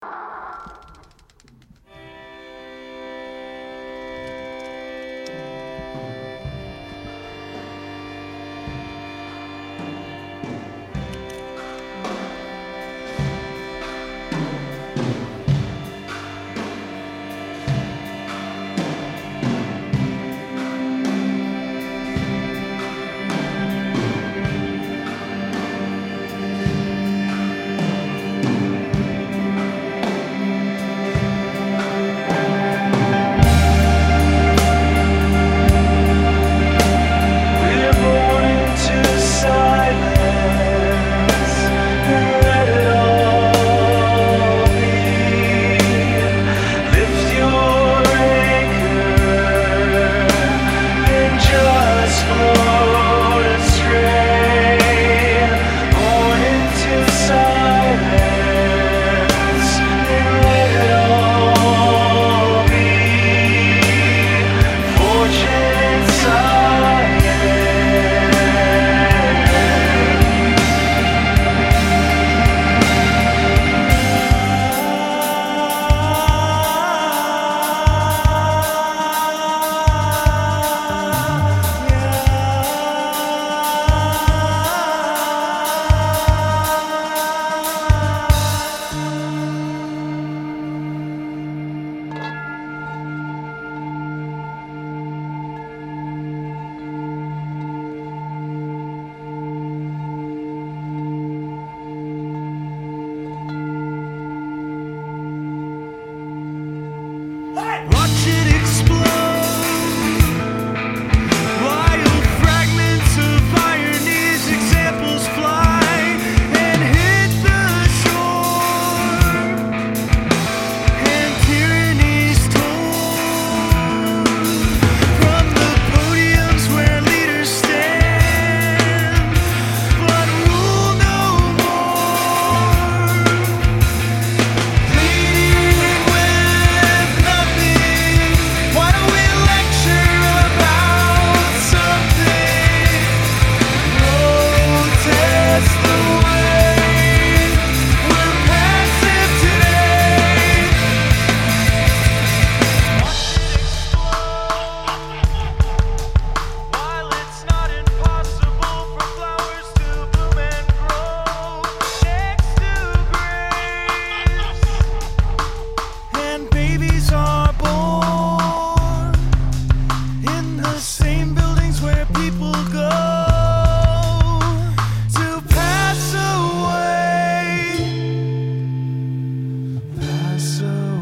Watch it explode. Wild fragments of irony's examples fly and hit the shore. And tyranny's torn from the podiums where leaders stand, but rule no more. Pleading with nothing. Why don't we lecture about something? Protest the way we're passive today. Watch it explode. While it's not impossible for flowers to bloom and grow next to graves, and babies are born in the same buildings where people go to pass away. Pass away.